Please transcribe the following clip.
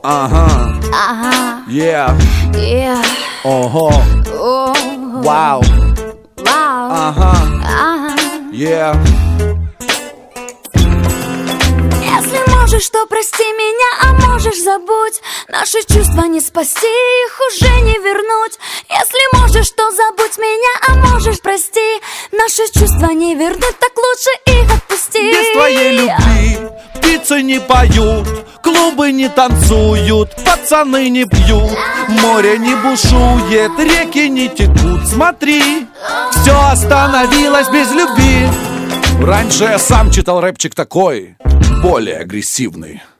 Ага. Yeah. Ого. Вау. Ага. Yeah. Если можешь, то прости меня, а можешь забудь. Наши чувства не спасти, их уже не вернуть. Если можешь, то забудь меня, а можешь прости. Наши чувства не вернуть, так лучше их отпусти. Без твоей любви птицы не поют, клубы не танцуют, пацаны не пьют, море не бушует, реки не текут. Смотри, все остановилось без любви. Раньше я сам читал рэпчик такой, более агрессивный.